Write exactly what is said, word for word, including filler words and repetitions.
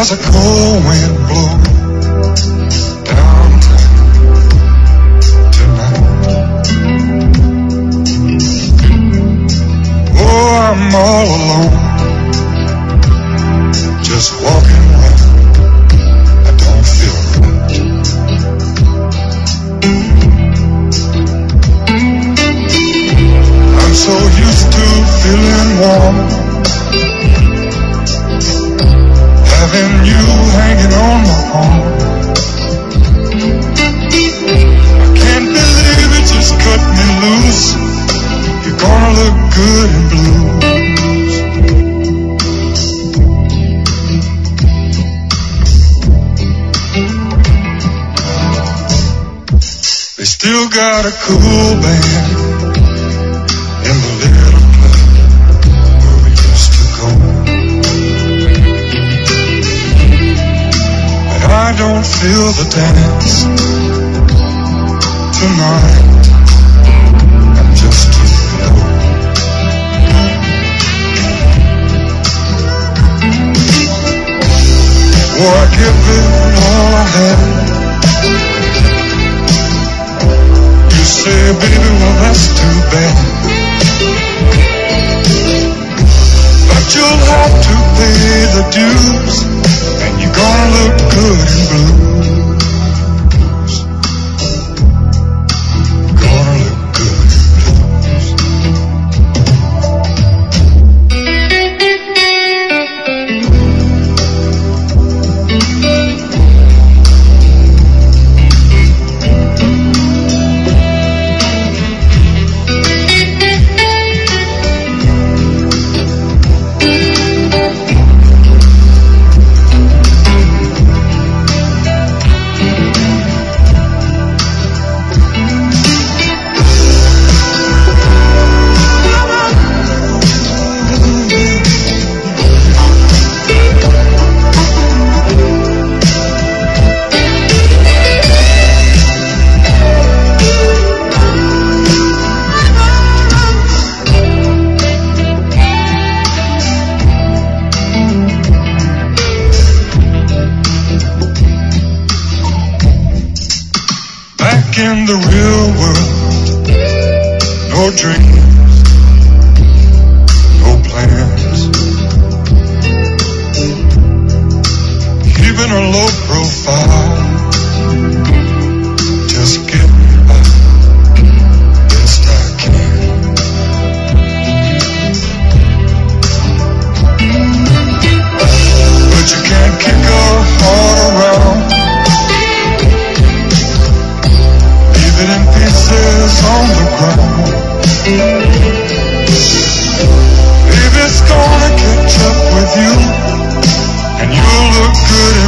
There's a cold wind blowing downtown tonight. Oh, I'm all alone, just walking around. I don't feel right. I'm so used to feeling warm, having you hanging on my arm. I can't believe it just cut me loose. You're gonna look good in blues. They still got a cool band in the little club where we used to go. I don't feel the dance tonight. I'm just too low. Oh, I give it all I have. You say, baby, well, that's too bad. But you'll have to pay the dues, and you're gonna look good in blues. Gonna look good in blues. In the real world, no dreams, no plans, keeping a low profile, just getting by, best I can. But you can't kick a heart around, it in pieces on the ground. Baby, it's gonna catch up with you, and you'll look good in